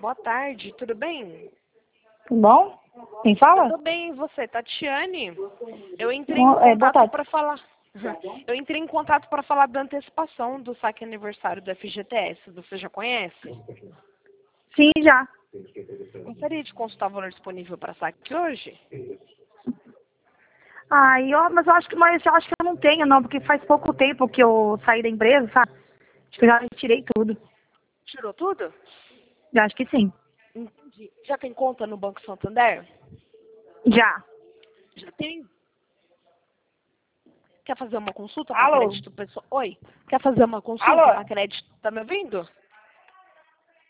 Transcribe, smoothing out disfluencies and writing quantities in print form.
Boa tarde, tudo bem? Tudo bom? Quem fala? Tudo bem, e você, Tatiane? Eu entrei Boa em contato tarde. para falar. Eu entrei em contato para falar da antecipação do saque aniversário do FGTS. Você já conhece? Sim, já. Gostaria de consultar o valor disponível para saque hoje? Mas eu acho que eu não tenho, não, porque faz pouco tempo que eu saí da empresa, sabe? Acho que eu já retirei tudo. Tirou tudo? Eu acho que sim. Entendi. Já tem conta no Banco Santander? Já. Já tem. Quer fazer uma consulta para Alô? crédito pessoal? Oi. Quer fazer uma consulta Alô? para crédito? Tá me ouvindo?